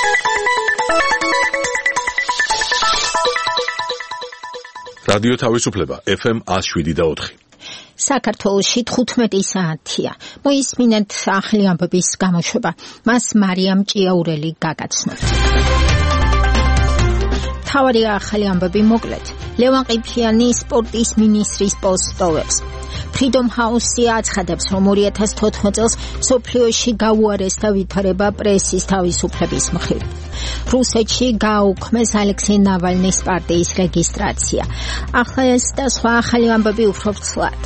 რადიო თავისუფლება FM 107.4. საქართველოში 15 საათია. მოისმინეთ ახალი ამბების გამოშვება. მას მარიამ ჭიაურელი გაგაცნოთ. თავარი ახალი ამბები მოკლედ. ლევან ყიფიანი სპორტის მინისტრის პოსტოვებს. Freedom House-ი აცხადებს, რომ 2014 წელს მსოფლიოში გაუარესდა ვითარება პრესის თავისუფლების მხრივ. რუსეთში გააუქმეს ალექსეი ნავალნის პარტიის რეგისტრაცია. ახლა ეს და სხვა ახალი ამბები უფრო ვრცლად.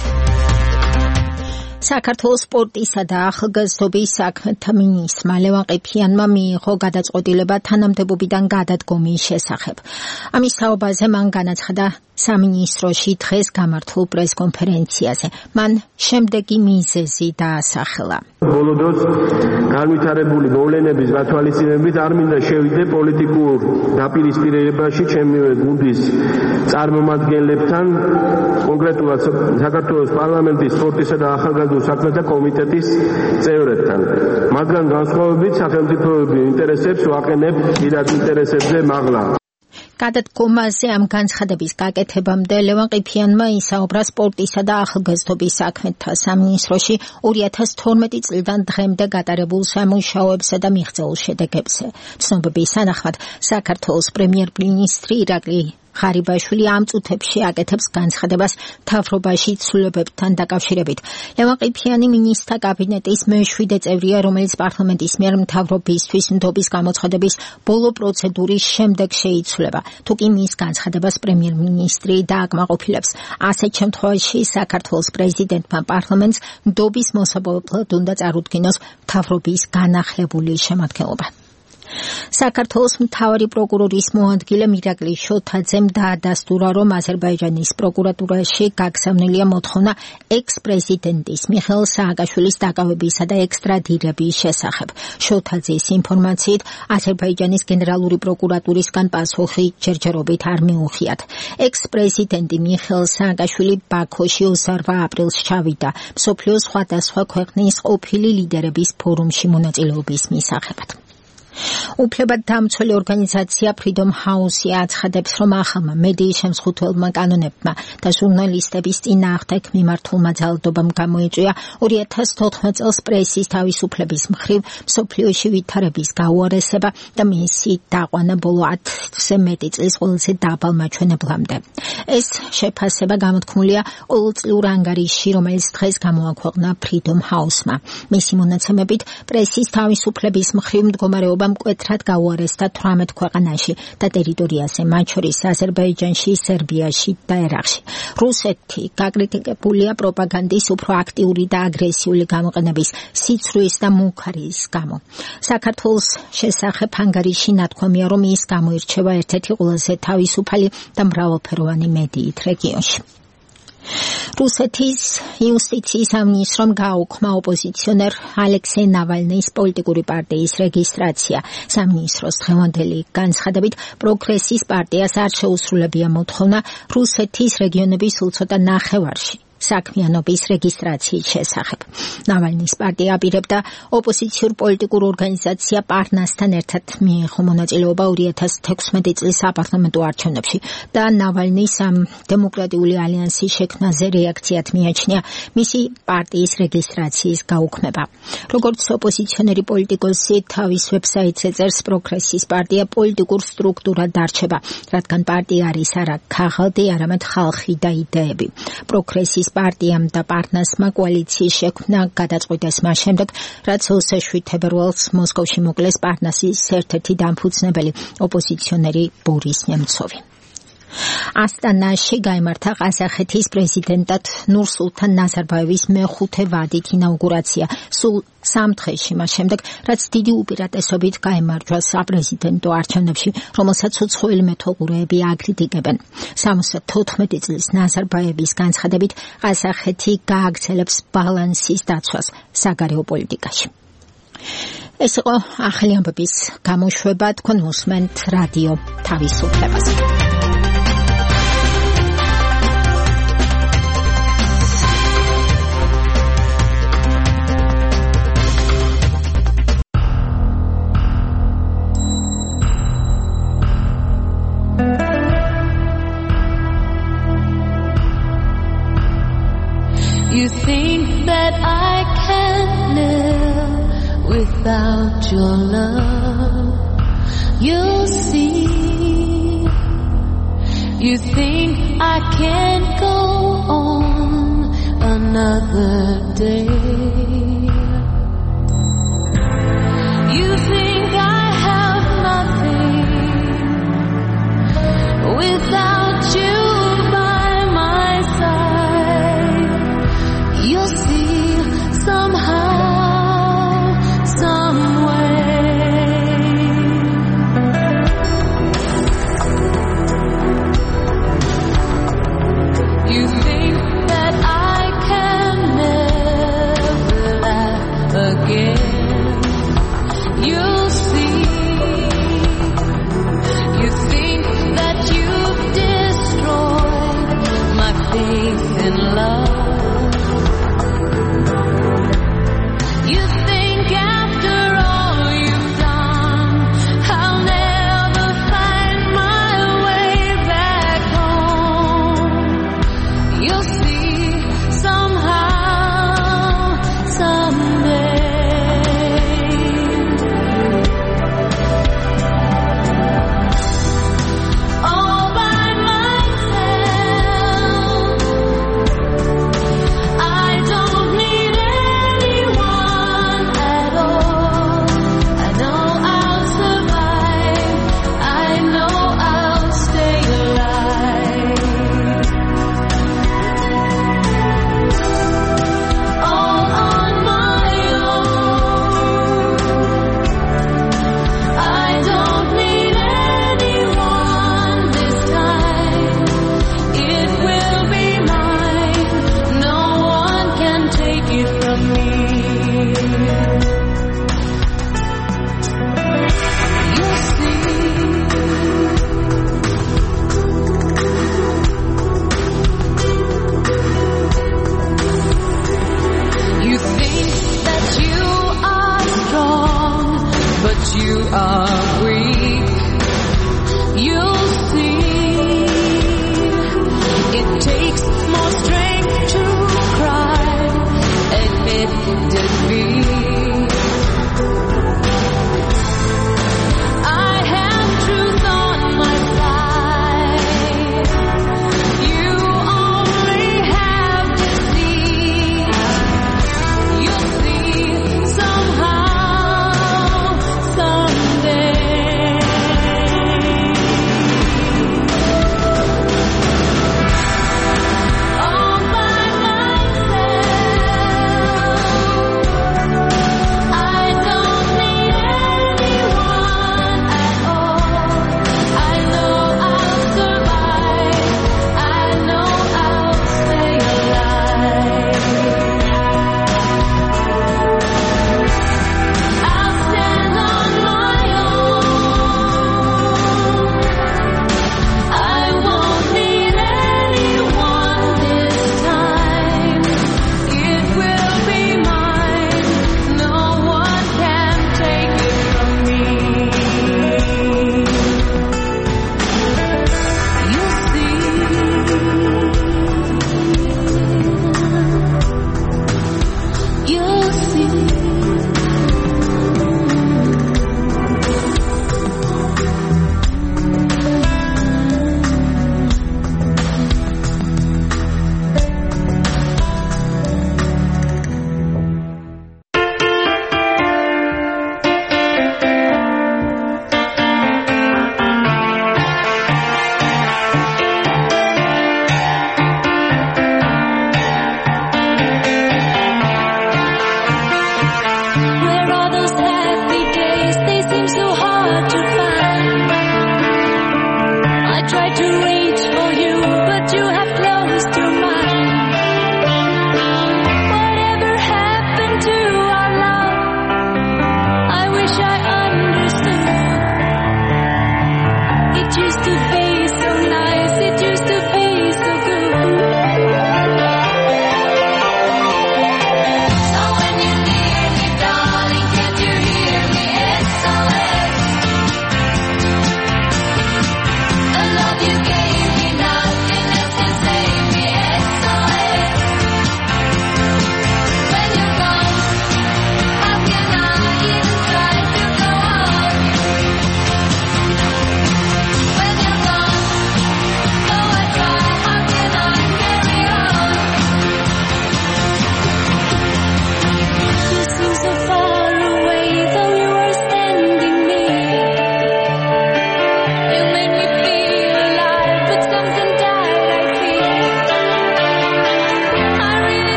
საქართველოს სპორტისა და ახალგაზრდობის საქმეთა მინისტრმა ლევან ყიფიანმა მიიღო გადაწყვეტილება თანამდებობიდან გადადგომის შესახებ. ამის თაობაზე მან განაცხადა სამინისტროში დღეს გამართულ პრესკონფერენციაზე. მან შემდეგი მიზეზი დაასახელა. ბოლო დროს განვითარებული მოვლენების გათვალისწინებით არ მინდა შევიდე პოლიტიკურ დაპირისპირებაში ჩემივე გუნდის წარმომადგენლებთან, კონკრეტულად საქართველოს პარლამენტის სპორტისა და ახალგაზრდულ საქმეთა კომიტეტის წევრებთან. მაგრამ განსხვავებით სახელმწიფოების ინტერესებს ვაყენებ პირად ინტერესებზე მაღლა. გადადგომაზე ამ განცხადების გაკეთებამდე ლევან ყიფიანმა ისაუბრა სპორტისა და ახალგაზრდობის საქმეთა სამინისტროში 2012 წლიდან დღემდე გატარებულ სამუშაოებსა და მიღწეულ შედეგებზე. ცნობების თანახმად საქართველოს პრემიერ-მინისტრი ირაკლი ღარიბაშვილი ამ წუთებში აკეთებს განცხადებას მთავრობაში ცვლილებებთან დაკავშირებით. ლევან ყიფიანი მინისტრთა კაბინეტის მე-7 წევრია, რომელიც პარლამენტის მიერ მთავრობისთვის ნდობის გამოცხადების ბოლო პროცედურის შემდეგ შეიცვლება. თუკი მის განცხადებას პრემიერ-მინისტრი დააკმაყოფილებს, ასეთ შემთხვევაში საქართველოს პრეზიდენტმა პარლამენტს ნდობის მოსაპოვებლად უნდა წარუდგინოს მთავრობის განახლებული შემადგენლობა. საქართველოს მთავარი პროკურორის მოადგილე მირაკლი შოთაძემ დაადასტურა, რომ აზერბაიჯანის პროკურატურაში გაგზავნილია მოთხოვნა ექს-პრეზიდენტის მიხეილ სააკაშვილის დაკავებისა და ექსტრადირების შესახებ. შოთაძის ინფორმაციით, აზერბაიჯანის გენერალური პროკურატურისგან პასუხი ჯერჯერობით არ მიუღიათ. ექს-პრეზიდენტი მიხეილ სააკაშვილი ბაქოში 28 აპრილს ჩავიდა მსოფლიოს სხვადასხვა ქვეყნის ყოფილი ლიდერების ფორუმში მონაწილეობის მისაღებად. უფლებადდამცველი ორგანიზაცია Freedom House-ი აცხადებს, რომ ახალმა მედიის შემსხუთველმა კანონებმა და ჟურნალისტების წინააღმდეგ მიმართულმა ძალადობამ გამოიწვია 2014 წელს პრესის თავისუფლების მხრივ მსოფლიოში ვითარების გაუარესება და მისი დაყვანა ბოლო 10-ზე მეტი წლის ყველაზე დაბალ მაჩვენებლამდე. ეს შეფასება გამოთქმულია ყოველწლიურ ანგარიშში, რომელიც დღეს გამოაქვეყნა Freedom House-მა. მისი მონაცემებით, პრესის თავისუფლების მხრივ მდგომარეობა მკვეთრად გაუარესდა 18 ქვეყანაში და ტერიტორიაზე, მათ შორის აზერბაიჯანში, სერბიაში და ერაყში. რუსეთი გაკრიტიკებულია პროპაგანდის უფრო აქტიური და აგრესიული გამოყენების, სიცრუის და მუქარის გამო. საქართველოს შესახებ ანგარიში ნათქვამია, რომ ის გამოირჩევა ერთ-ერთი ყველაზე თავისუფალი და მრავალფეროვანი მედიით რეგიონში. რუსეთის იუსტიციის სამინისტრომ გააუქმა ოპოზიციონერ ალექსეი ნავალნის პოლიტიკური პარტიის რეგისტრაცია. სამინისტროს დღევანდელი განცხადებით, პროგრესის პარტიას არ შეუსრულებია მოთხოვნა რუსეთის რეგიონების უცოტა ნახევარში საქმიანობის რეგისტრაციის შესახებ. ნავალნის პარტია აპირებდა ოპოზიციურ პოლიტიკურ ორგანიზაცია პარნასთან ერთად მიიღო მონაწილეობა 2016 წლის საპარლამენტო არჩევნებში და ნავალნის ამ დემოკრატიული ალიანსის შექმნაზე რეაქციად მიაჩნია მისი პარტიის რეგისტრაციის გაუქმება. როგორც ოპოზიციონერი პოლიტიკოსი თავის ვებსაიტზე წერს, პროგრესის პარტია პოლიტიკურ სტრუქტურად დარჩება, რადგან პარტია არის არა ქაღალდი, არამედ ხალხი და იდეები. პროგრესის პარტიამ და პარნასმა კოალიციის შექმნა გადაწყვიტეს მას შემდეგ, რაც 27 თებერვალს მოსკოვში მოკლეს პარნასის ერთ-ერთი დამფუძნებელი ოპოზიციონერი ბორის ნემცოვი. ასტანაში გაიმართა ყაზახეთის პრეზიდენტად ნურსულთან ნაზარბაევის მე-5 ვადით ინაუგურაცია, სულ 3 დღეში მას შემდეგ, რაც დიდი უპირატესობით გაიმარჯვა საპრეზიდენტო არჩევნებში, რომელსაც უცხოელი მეთვალყურეები აკრიტიკებენ. 74 წლის ნაზარბაევის განცხადებით, ყაზახეთი გააგრძელებს ბალანსის დაცვას საგარეო პოლიტიკაში. ეს იყო ახალი ამბების გამოშვება, თქვენ უსმენთ რადიო თავისუფლებას. without your love. You'll see. You think I can't go on another day. You think I have nothing without you by my side. You'll see somehow, some way. You think that I can never laugh again. You'll see. You think that you've destroyed my faith in love. You think after all you've done, I'll never find my way back home. You'll see somehow, someday. All by myself, I don't need anyone at all. I know I'll survive. I know I'll stay alive. All on my own. I don't need anyone this time. It will be mine. No one can take it from me. You'll see. You think that you are strong, but you are weak. You'll see. It takes more strength to cry, admittedly. I have truth on my side. You only have deceit. You'll see somehow, someday. All by myself,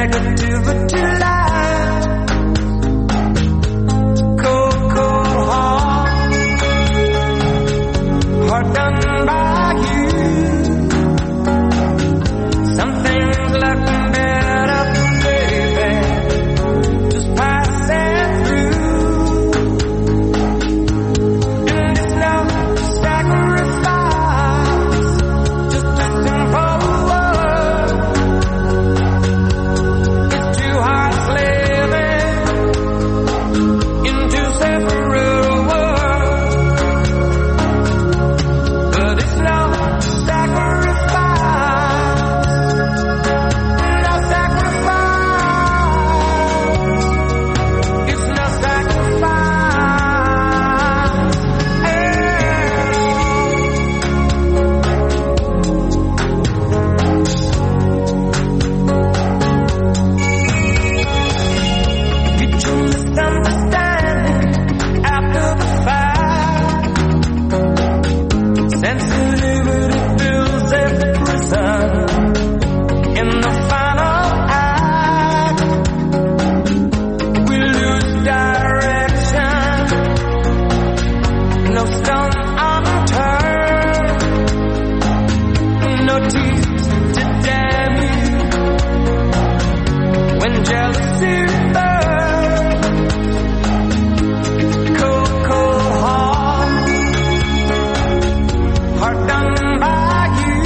negativity lies. Cold, cold heart done by you. Some things look better, baby, just passing through. And it's no sacrifice, just a simple word. It's two hearts living in two separate worlds. But it's no sacrifice, no sacrifice. It's no sacrifice at all. Get your misunderstanding after the fact. Sensitivity fills every prison. In the final act, we lose direction. No stone unturned, no teeth to damn you. When jealousy burns, cold, cold heart done by you.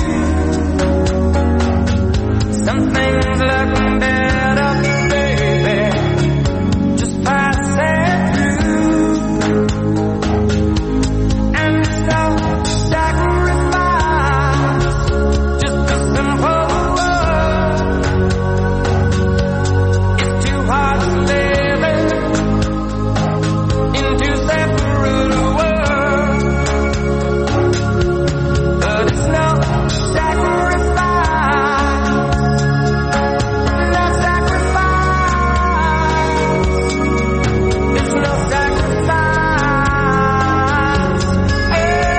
Some things look better, baby, just passing through. And it's no sacrifice, just a simple word. It's two hearts living in two separate worlds. But it's no sacrifice, no sacrifice. It's no sacrifice at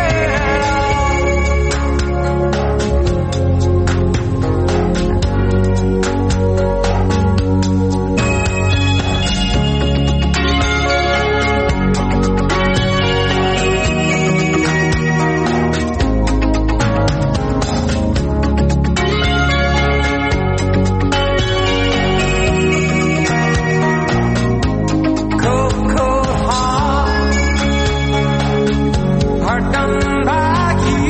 cold, cold heart done by you.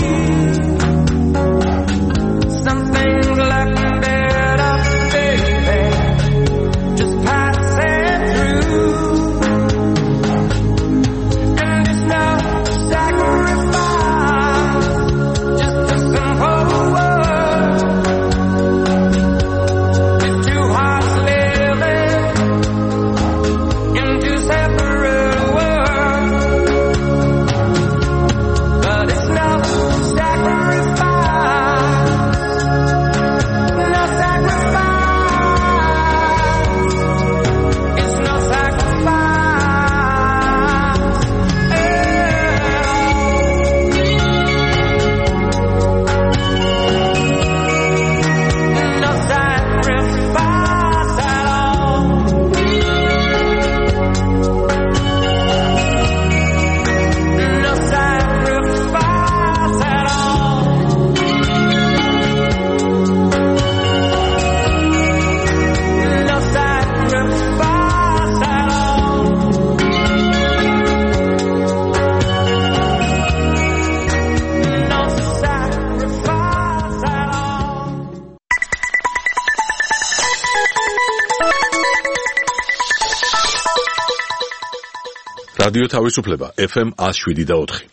Some things look better, baby, just passing through. And it's no sacrifice, just a simple word. It's two hearts living in two separate worlds. But it's no sacrifice, no sacrifice. It's no sacrifice at all. No sacrifice at all. No sacrifice at all. No sacrifice at all. No sacrifice at all. რადიო თავისუფლება FM 107.4.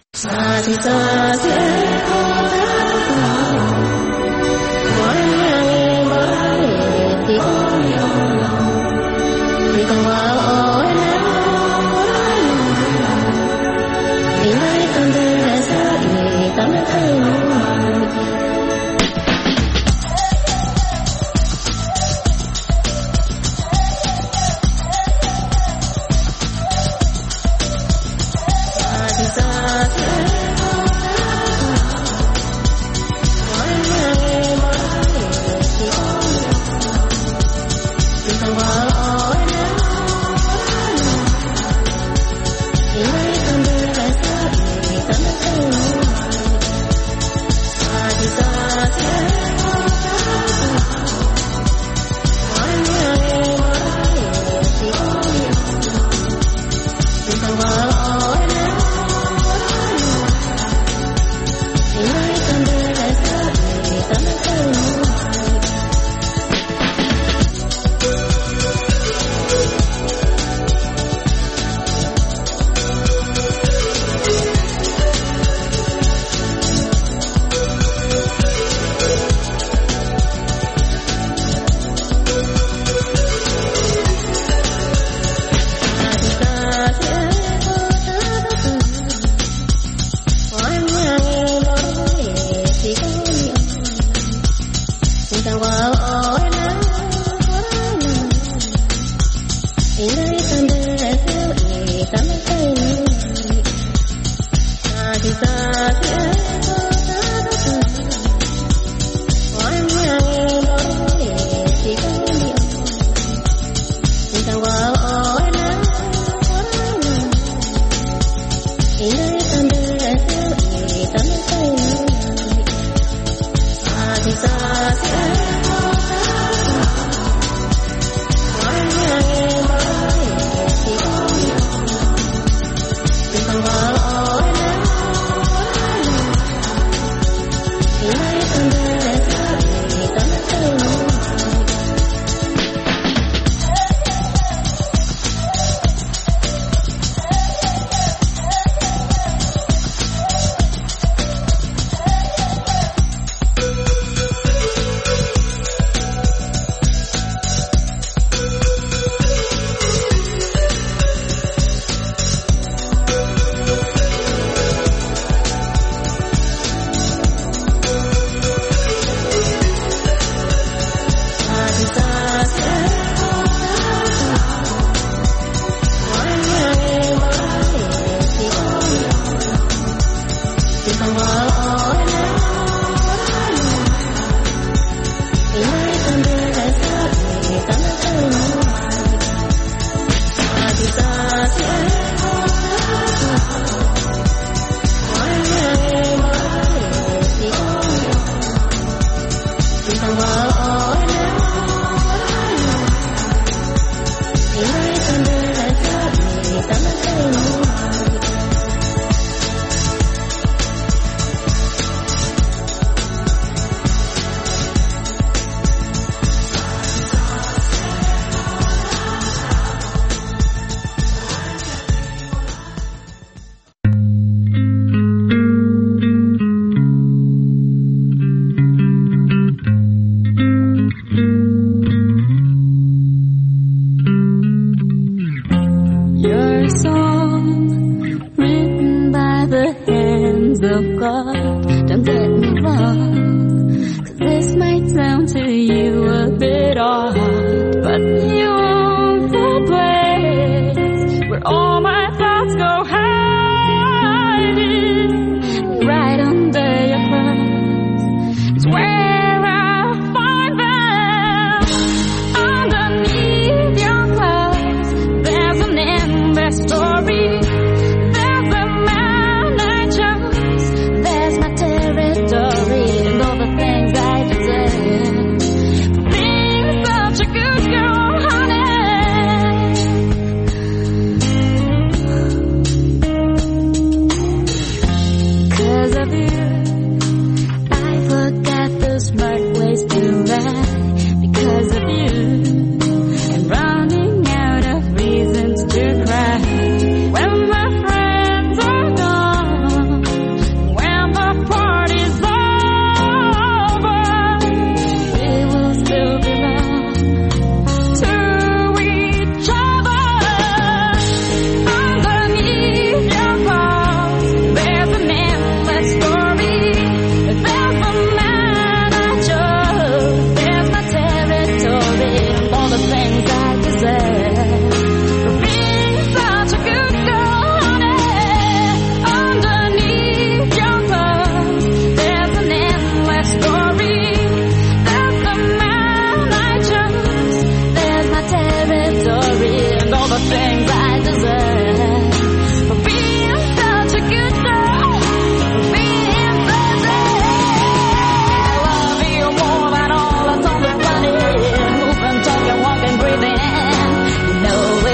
Story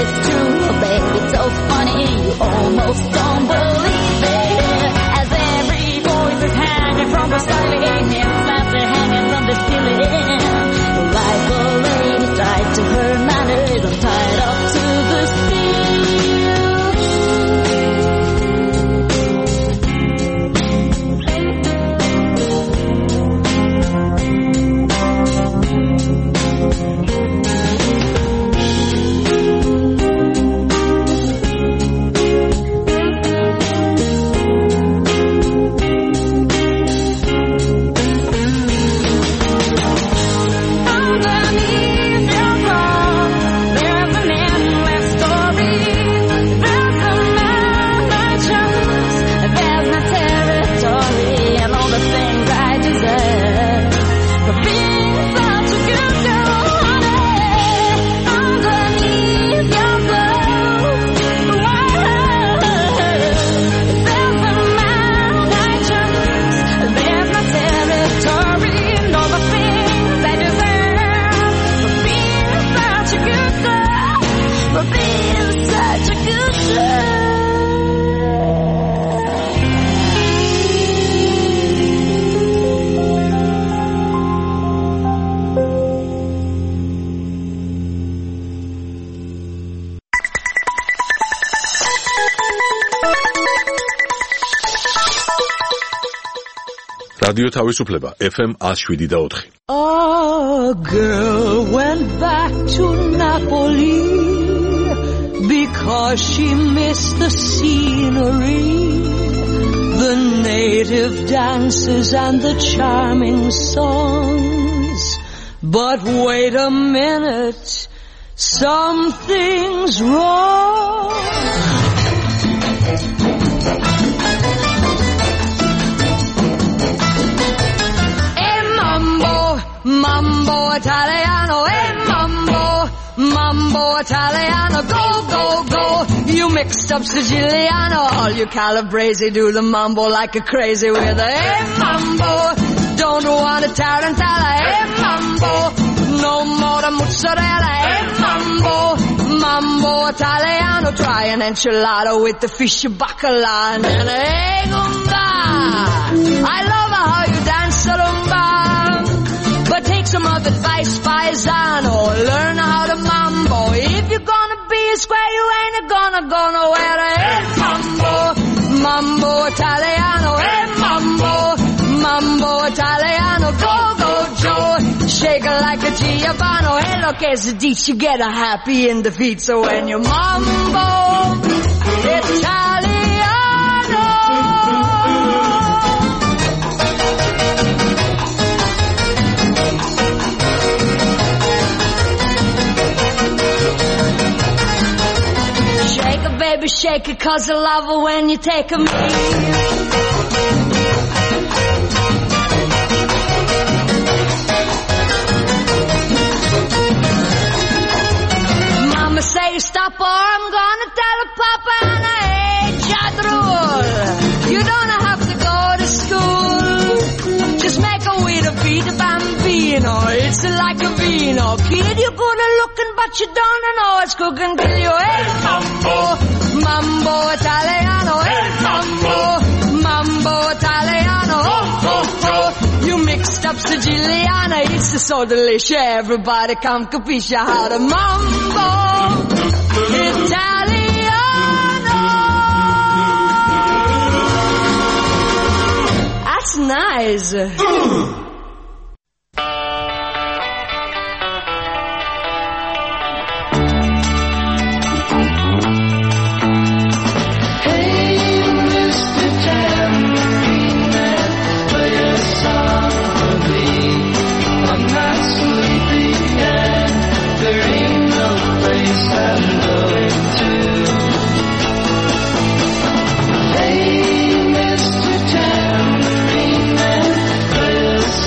it's true, babe, it's so funny, you almost don't believe it. As every voice is hanging from the ceiling, and slabs are hanging from the ceiling. Like a lady tied to her manners, I'm tied up to the რადიო თავისუფლება FM 107.4. A girl went back to Napoli because she missed the scenery, the native dances and the charming songs. But wait a minute, something's wrong. Mambo Italiano, mambo Italiano, go, go, go. You mixed up Siciliano, all you Calabrese do the mambo like a crazy with a mambo. Don't want a tarantella, mambo. No more the mozzarella, mambo Italiano. Try an enchilada with the fish bacala and gumba. I love how you dance the rumba. But take some of advice, paisano. Learn how to mambo. If you're gonna be a square, you ain't gonna go nowhere. Hey, mambo Italiano. Hey, mambo Italiano. Go, go, Joe. Shake it like a Giovanni. Hey, look, as a dish, you get a happy in the feet. So when you mambo Italiano. Baby, shake it 'cause I love it when you take a me. Mama say stop or I'm gonna tell her Papa and I hate Jadrul. You don't have to go to school. Just make a way to beat the bambino. It's like a vino. Kid, you're good at looking but you don't know it's cooking till you hate mambo Italiano, mambo Italiano, you mixed up Siciliana, it's so delicious, everybody come capisce how to mambo Italiano. That's nice. Hey, Mr. Tambourine Man, play a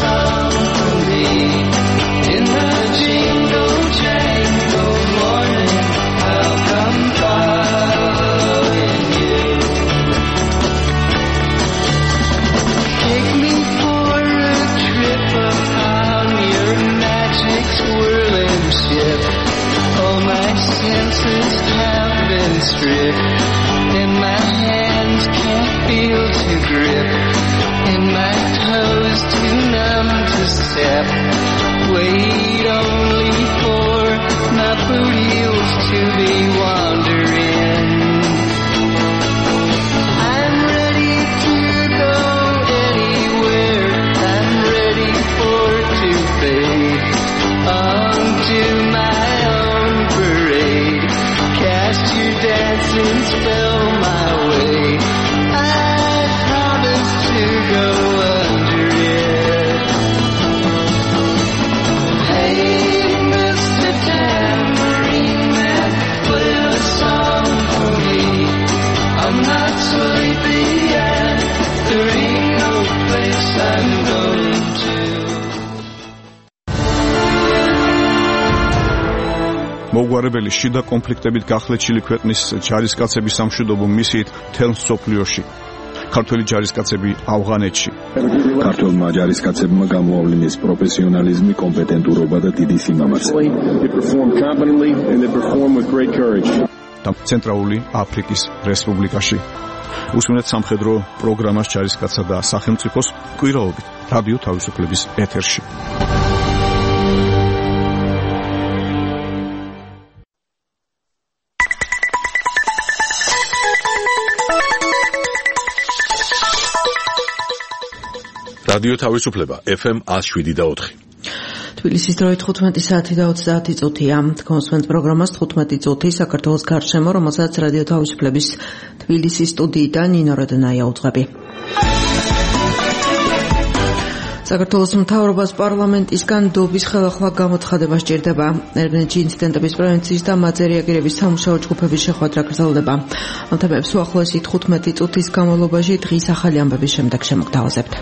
senses have been stripped, and my hands can't feel to grip, and my toes too numb to step. Wait only for my boot heels to be wandering. I'm ready to go anywhere. I'm ready for to fade onto my own parade. Cast your dancing spell my way. I promise to go under it. Hey, Mr. Tambourine Man, play a song for me. I'm not sleepy yet. There ain't no place I'm going to. მოგვარებელი შიდა კონფლიქტებით გახლეჩილი ქვეყნის ჯარისკაცების სამშვიდობო მისიით მთელ მსოფლიოში. ქართველი ჯარისკაცები ავღანეთში. ქართველმა ჯარისკაცებმა გამოავლინეს პროფესიონალიზმი, კომპეტენტურობა და დიდი სიმამაცე. და ცენტრალური აფრიკის რესპუბლიკაში. უსმენთ სამხედრო პროგრამას ჯარისკაცსა და სახელმწიფოს კვირაობით რადიო თავისუფლების ეთერში. რადიო თავისუფლება FM 107.4. თბილისის დროით 15 საათი და 30 წუთია. კონსვენთ პროგრამას 15 წუთი საქართველოს გარშემო, რომელსაც რადიო თავისუფლების თბილისის სტუდიიდან ნინო როდნაია უძღვები. საქართველოს მთავრობას პარლამენტისგან დობის ხელახლა გამოცხადება სჭირდება. ერგენეჯი ინციდენტების პრევენციის და მათზე რეაგირების სამუშაო ჯგუფების შეხვედრა გრძელდება. ამ თემებს უახლოესი 15 წუთის განმავლობაში დღის ახალი ამბების შემდეგ შემოგთავაზებთ.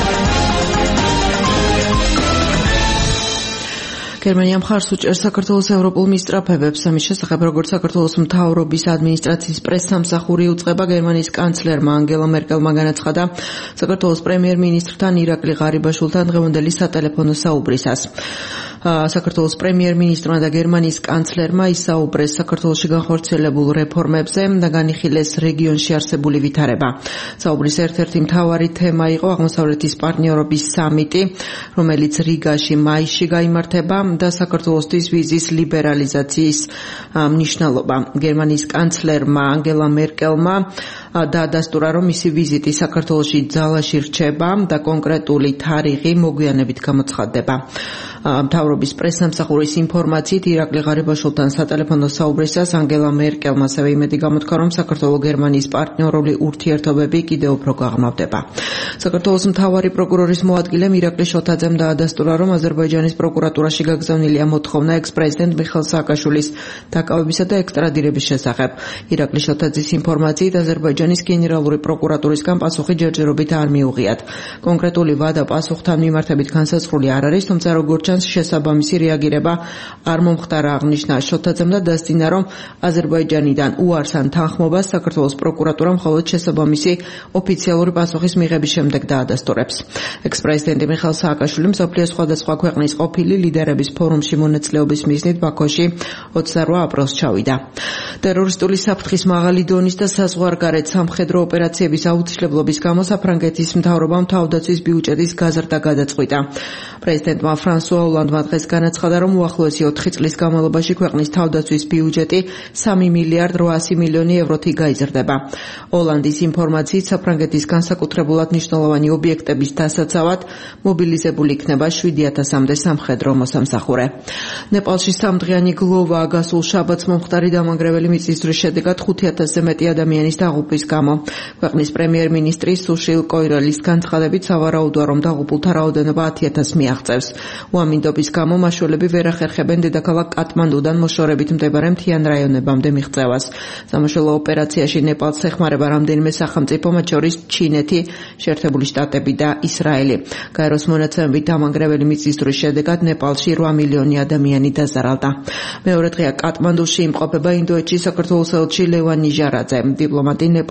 გერმანია მხარს უჭერს საქართველოს ევროპულ მისწრაფებებს. ამის შესახებ, როგორც საქართველოს მთავრობის ადმინისტრაციის პრესსამსახური უწყება, გერმანიის კანცლერმა ანგელა მერკელმა განაცხადა საქართველოს პრემიერ-მინისტრთან ირაკლი ღარიბაშვილთან დღევანდელი სატელეფონო საუბრისას. საქართველოს პრემიერ-მინისტრმა და გერმანიის კანცლერმა ისაუბრეს საქართველოში განხორციელებულ რეფორმებზე და განიხილეს რეგიონში არსებული ვითარება. საუბრის ერთ-ერთი მთავარი თემა იყო აღმოსავლეთის პარტნიორობის სამიტი, რომელიც რიგაში მაისში გაიმართება და საქართველოსთვის ვიზის ლიბერალიზაციის მნიშვნელობა. გერმანიის კანცლერმა ანგელა მერკელმა დაადასტურა, რომ მისი ვიზიტი საქართველოში ძალაში რჩება და კონკრეტული თარიღი მოგვიანებით გამოცხადდება. მთავრობის პრესსამსახურის ინფორმაციით ირაკლი ღარიბაშვილთან სატელეფონო საუბრისას ანგელა მერკელმა ასევე იმედი გამოთქვა, რომ საქართველო-გერმანიის პარტნიორული ურთიერთობები კიდევ უფრო გაღრმავდება. საქართველოს მთავარი პროკურორის მოადგილემ ირაკლი შოთაძემ დაადასტურა, რომ აზერბაიჯანის პროკურატურაში გაგზავნილია მოთხოვნა ექს-პრეზიდენტ მიხეილ სააკაშვილის დაკავებისა და ექსტრადირების შესახებ. ირაკლი შოთაძის ინფორმაციით აზერბაიჯანის გენერალური პროკურატურისგან პასუხი ჯერჯერობით არ მიუღიათ. კონკრეტული ვადა პასუხთან მიმართებით განსაზღვრული არ არის, თუმცა როგორც ჩანს შესაბამისი რეაგირება არ მომხდარა, აღნიშნა შოთაძემ და დასძინა, რომ აზერბაიჯანიდან უარს ან თანხმობას საქართველოს პროკურატურა მხოლოდ შესაბამისი ოფიციალური პასუხის მიღების შემდეგ დაადასტურებს. ექს-პრეზიდენტი მიხეილ სააკაშვილი მსოფლიოს სხვადასხვა ქვეყნის ყოფილი ლიდერების ფორუმში მონაწილეობის მიზნით ბაქოში 28 აპრილს ჩავიდა. ტერორისტული საფრთხის მაღალი დონის და საზღვარგარეთ სამხედრო ოპერაციების აუცილებლობის გამო საფრანგეთის მთავრობამ თავდაცვის ბიუჯეტის გაზრდა გადაწყვიტა. პრეზიდენტმა ფრანსუა ოლანდმა დღეს განაცხადა, რომ უახლოესი 4 წლის განმავლობაში ქვეყნის თავდაცვის ბიუჯეტი 3 მილიარდ 800 მილიონი ევროთი გაიზრდება. ოლანდის ინფორმაციით საფრანგეთის განსაკუთრებულად მნიშვნელოვანი ობიექტების დასაცავად მობილიზებული იქნება 7000-მდე სამხედრო მოსამსახურე. ნეპალში სამდღიანი გლოვაა გასულ შაბათს მომხდარი დამანგრეველი მიწისძვრის შედეგად 5000-ზე მეტი ადამიანის დაღუპვის გამო. ქვეყნის პრემიერ-მინისტრი სუშილ კოირელის განცხადებით სავარაუდოა, რომ დაღუპულთა რაოდენობა 10000 მიაღწევს. უამინდობის გამო მაშველები ვერ ახერხებენ დედაქალაქ კატმანდუდან მოშორებით მდებარე მთიან რაიონებამდე მიღწევას. სამაშველო ოპერაციაში ნეპალს ეხმარება რამდენიმე სახელმწიფო, მათ შორის ჩინეთი, შეერთებული შტატები და ისრაელი. გაეროს მონაცემებით დამანგრეველი მიწისძვრის შედეგად ნეპალში 8 მილიონი ადამიანი დაზარალდა. მეორე დღეა კატმანდუში იმყოფება ინდოეთში საქართველოს ელჩი ლევან ნიჟარაძე. დიპლომატი ნეპალ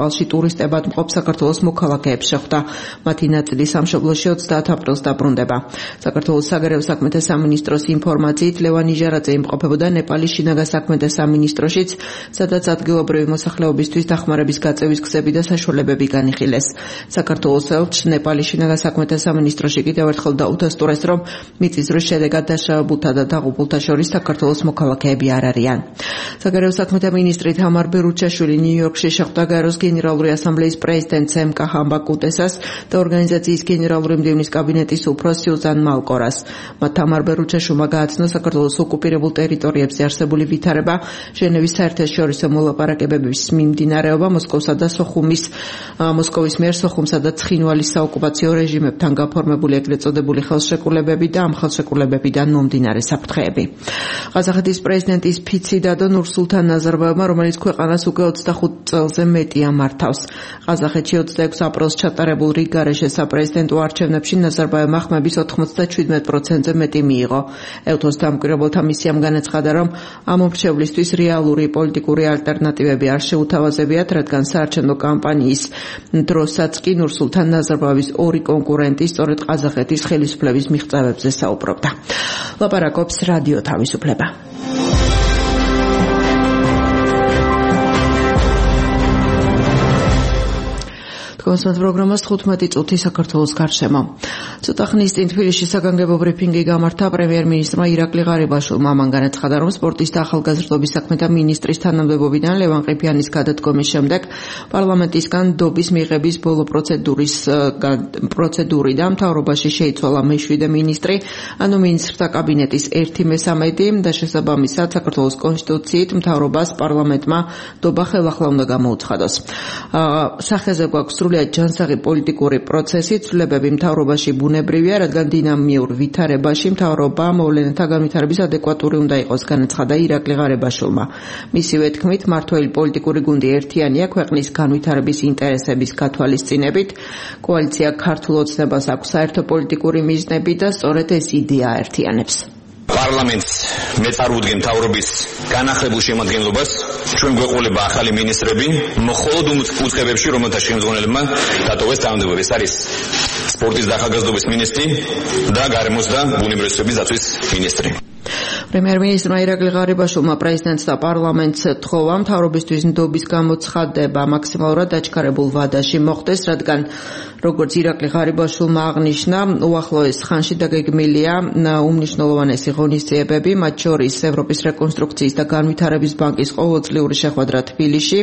ნეპალში ტურისტებად მყოფ საქართველოს მოქალაქეებს შეხვდა. მათი ნაწილი სამშობლოში 30 აპრილს დაბრუნდება. საქართველოს საგარეო საქმეთა სამინისტროს ინფორმაციით ლევან ნიჟარაძე იმყოფებოდა ნეპალის შინაგან საქმეთა სამინისტროშიც, სადაც ადგილობრივი მოსახლეობისთვის დახმარების გაწევის გზები და საშუალებები განიხილეს. საქართველოს ელჩ ნეპალის შინაგან საქმეთა სამინისტროში კიდევ ერთხელ დაუდასტურეს, რომ მიწის ზრდის შედეგად დაშავებულთა და დაღუპულთა შორის საქართველოს მოქალაქეები არ არიან. საგარეო საქმეთა მინისტრი თამარ ბერუჩაშვილი ნიუ-იორკში შეხვდა გაეროს გენერალური ასამბლეის პრეზიდენტ სემკა ჰამბაკუტესას და ორგანიზაციის გენერალური მდივნის კაბინეტის უფროს სიუზან მალკორას. მათ თამარ ბერუჩაშვილმა გააცნო საქართველოს ოკუპირებულ ტერიტორიებზე არსებული ვითარება, ჟენევის საერთაშორისო მოლაპარაკებების მიმდინარეობა, მოსკოვსა და მოსკოვის მიერ სოხუმსა და ცხინვალის საოკუპაციო რეჟიმებთან გაფორმებული ეგრეთ წოდებული ხელშეკრულებები და ამ ხელშეკრულებებიდან მომდინარე საფრთხეები. ყაზახეთის პრეზიდენტის ფიცი დადო ნურსულთან ნაზარბაევმა, რომელიც ქვეყანას უკვე 25 წელზე მეტია მართავს. ყაზახეთში 26 აპრილს ჩატარებულ რიგგარეშე საპრეზიდენტო არჩევნებში ნაზარბაევმა ხმების 97%-ზე მეტი მიიღო. ევთოს დამკვირვებელთა მისიამ განაცხადა, რომ ამ მრჩევლისთვის რეალური პოლიტიკური ალტერნატივები არ შეუთავაზებიათ, რადგან საარჩევნო კამპანიის დროსაც კი ნურსულთან ნაზარბაევის ორი კონკურენტი სწორედ ყაზახეთის ხელისუფლების მიღწევებზე საუბრობდა. ლაპარაკობს რადიო თავისუფლება. კონსტანტ პროგრამას 15 წუთი საქართველოს გარშემო. ცოტა ხნის წინ თბილისში საგანგებო ბრიფინგი გამართა პრემიერ-მინისტრმა ირაკლი ღარიბაშვილმა. მან განაცხადა, რომ სპორტის და ახალგაზრდობის საქმეთა მინისტრის თანამდებობიდან ლევან ყიფიანის გადადგომის შემდეგ პარლამენტისგან დობის მიღების ბოლო პროცედურიდან მთავრობაში შეიცვალა მე-7 მინისტრი, ანუ მინისტრთა კაბინეტის 1/3 და შესაბამისად საქართველოს კონსტიტუციით მთავრობას პარლამენტმა დობა ხელახლა უნდა გამოუცხადოს. სახეზე გვაქვს ჯანსაღი პოლიტიკური პროცესი, ცვლილებები მთავრობაში ბუნებრივია, რადგან დინამიურ ვითარებაში მთავრობა მოვლენათა განვითარების ადეკვატური უნდა იყოს, განაცხადა ირაკლი ღარიბაშვილმა. მისივე თქმით, მმართველი პოლიტიკური გუნდი ერთიანია ქვეყნის განვითარების ინტერესების გათვალისწინებით. კოალიცია ქართულ ოცნებას აქვს საერთო პოლიტიკური მიზნები და სწორედ ეს იდეა აერთიანებს. პარლამენტს მეწარუდგენ მთავრობის განახლებულ შემადგენლობას, ჩვენ გვეყოლება ახალი მინისტრები, მხოლოდ უწყებებში, რომელთა შემდგომელებმა დატოვეს თანამდებობა. ეს არის სპორტის და ახალგაზრდობის მინისტრი და გარემოს და ბუნებრივი დაცვის მინისტრი. პრემიერ-მინისტრმა ირაკლი ღარიბაშვილმა პრეზიდენტს და პარლამენტს თხოვა მთავრობისთვის ნდობის გამოცხადება მაქსიმალურად დაჩქარებულ ვადაში მოხდეს, რადგან როგორც ირაკლი ღარიბაშვილმა აღნიშნა, უახლოეს ხანში დაგეგმილია უმნიშვნელოვანესი ღონისძიებები, მათ შორის ევროპის რეკონსტრუქციის და განვითარების ბანკის ყოველწლიური შეხვედრა თბილისში,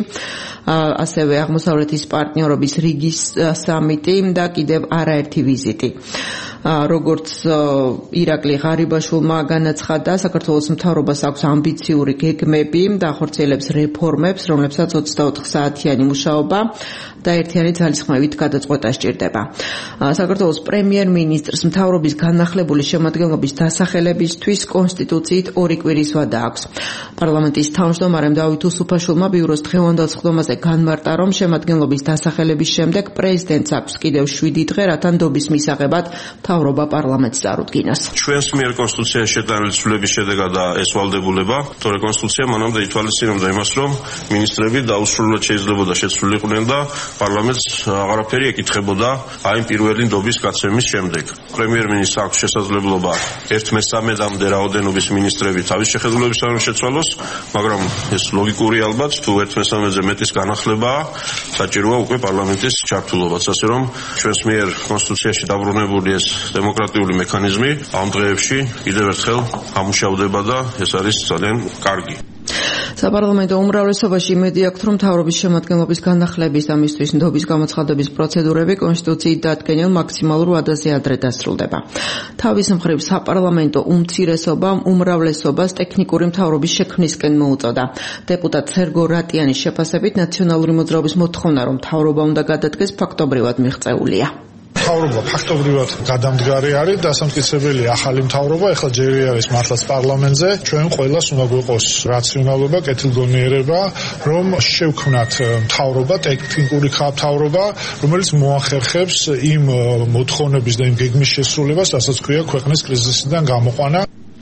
ასევე აღმოსავლეთის პარტნიორობის რიგის სამიტი და კიდევ არაერთი ვიზიტი. როგორც ირაკლი ღარიბაშვილმა განაცხადა, საქართველოს მთავრობას აქვს ამბიციური გეგმები და ახორციელებს რეფორმებს, რომლებსაც 24 საათიანი მუშაობა და ერთიანი ძალისხმევით გადაწყვეტა სჭირდება. საქართველოს პრემიერ-მინისტრს მთავრობის განახლებული შემადგენლობის დასახელებისთვის კონსტიტუციით 2 კვირის ვადა აქვს. პარლამენტის თავმჯდომარემ დავით უსუფაშვილმა ბიუროს დღევანდელ სხდომაზე განმარტა, რომ შემადგენლობის დასახელების შემდეგ პრეზიდენტს აქვს კიდევ 7 დღე, რათა ნდობის მისაღებად მთავრობა პარლამენტს წარუდგინოს. ჩვენს მიერ კონსტიტუციაში შეტანილი ცვლილების შედეგადაა ეს ვალდებულება, თორე კონსტიტუცია მანამდე ითვალისწინებდა იმას, რომ მინისტრები დაუსრულებლად შეიძლებოდა შეცვლილიყვნენ და პარლამენტს აღარაფერი ეკითხებოდა აი პირველი ნდობის გაცემის შემდეგ. პრემიერ-მინისტრს აქვს შესაძლებლობა 1/3-მდე რაოდენობის მინისტრები თავის შეხედულებისგან შეცვალოს, მაგრამ ეს ლოგიკურია ალბათ, თუ 1/3-ზე მეტის განახლებაა, საჭიროა უკვე პარლამენტის ჩართულობაც, ასე რომ ჩვენს მიერ კონსტიტუციაში დაბრუნებული ეს დემოკრატიული მექანიზმი ამ დღეებში კიდევ ერთხელ ამუშავდება და ეს არის ძალიან კარგი. საპარლამენტო უმრავლესობაში იმედი აქვს, რომ მთავრობის შემადგენლობის განახლების და მისთვის ნდობის გამოცხადების პროცედურები კონსტიტუციით დადგენილ მაქსიმალურ ვადაზე ადრე დასრულდება. თავის მხრივ საპარლამენტო უმცირესობამ უმრავლესობას ტექნიკური მთავრობის შექმნისკენ მოუწოდა. დეპუტატ სერგო რატიანის შეფასებით ნაციონალური მოძრაობის მოთხოვნა, რომ მთავრობა უნდა გადადგეს, ფაქტობრივად მიღწეულია. მთავრობა ფაქტობრივად გადამდგარი არის, დასამტკიცებელი ახალი მთავრობა, ეხლა ჯერი არის მართლაც პარლამენტზე, ჩვენ ყველას უნდა გვიყოს რაციონალობა, კეთილგონიერება, რომ შევქმნათ მთავრობა, ტექნიკური მთავრობა, რომელიც მოახერხებს იმ მოთხოვნების და იმ გეგმის შესრულებას, რასაც ქვია ქვეყნის კრიზისიდან გამოყვანა.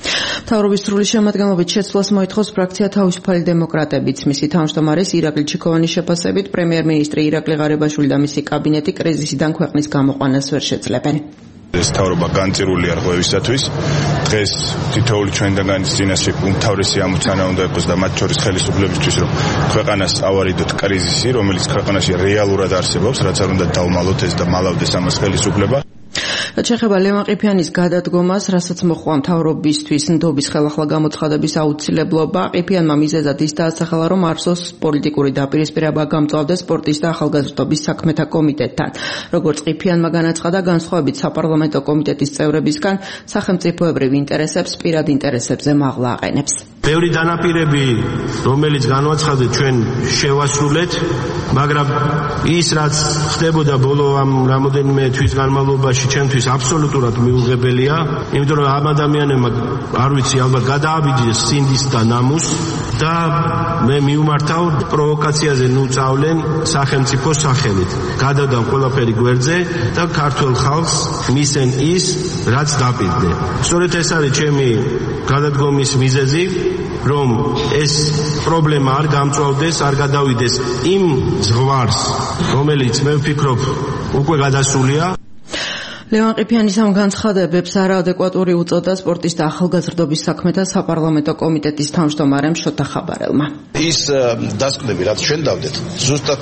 თავრობის სრული შემადგენლობით შეცვლას მოითხოვს ფრაქცია თავისუფალი დემოკრატებიც. მისი თავმჯდომარის ირაკლი ჩიქოვანის შეფასებით პრემიერ-მინისტრი ირაკლი ღარიბაშვილი და მისი კაბინეტი კრიზისიდან ქვეყნის გამოყვანას ვერ შეძლებენ. ეს თავრობა განწირულია რღვევისათვის. დღეს თითოეული ჩვენგანის წინაშე უმთავრესი ამოცანა უნდა იყოს და მათ შორის ხელისუფლებისთვის, რომ ქვეყანას ავარიდოთ კრიზისი, რომელიც ქვეყანაში რეალურად არსებობს, რაც არ უნდა დავმალოთ ეს და მალავდეს ამას ხელისუფლება. შეხება ლევან ყიფიანის გადადგომას, რასაც მოჰყვა მთავრობისთვის ნდობის ხელახლა გამოცხადების აუცილებლობა. ყიფიანმა მიზეზად ის დაასახელა, რომ არსოს პოლიტიკური დაპირისპირება გამწვავდეს სპორტის და ახალგაზრდობის საქმეთა კომიტეტთან. როგორც ყიფიანმა განაცხადა, განსხვავებით საპარლამენტო კომიტეტის წევრებისგან, სახელმწიფოებრივ ინტერესებს პირად ინტერესებზე მაღლა აყენებს. ბევრი დანაპირები, რომელიც განვაცხადეთ, ჩვენ შევასრულეთ, მაგრამ ის რაც ხდებოდა ბოლო ამ რამოდენიმე თვის განმავლობაში ჩვენთვის აბსოლუტურად მიუღებელია, იმიტომ რომ ამ ადამიანებმა არ ვიცი ალბათ გადააბიჯეს სინდის და ნამუს და მე მიუმართავ პროვოკაციაზე წავლენ სახელმწიფოს სახელით. გადადან ყველაფერი გვერდზე და ქართულ ხალხს მისცენ ის, რაც დაპირდე. სწორედ ეს არის ჩემი გადადგომის მიზეზი, რომ ეს პრობლემა არ გამწვავდეს, არ გადავიდეს იმ ზღვარს, რომელიც მე ვფიქრობ უკვე გადასულია. ლევან ყიფიანის ამ განცხადებებს არაადეკვატური უწოდა სპორტის და ახალგაზრდობის საქმეთა საპარლამენტო კომიტეტის თავმჯდომარემ შოთა ხაბარელმა. ის დასკვნები, რაც ჩვენ დავდეთ, ზუსტად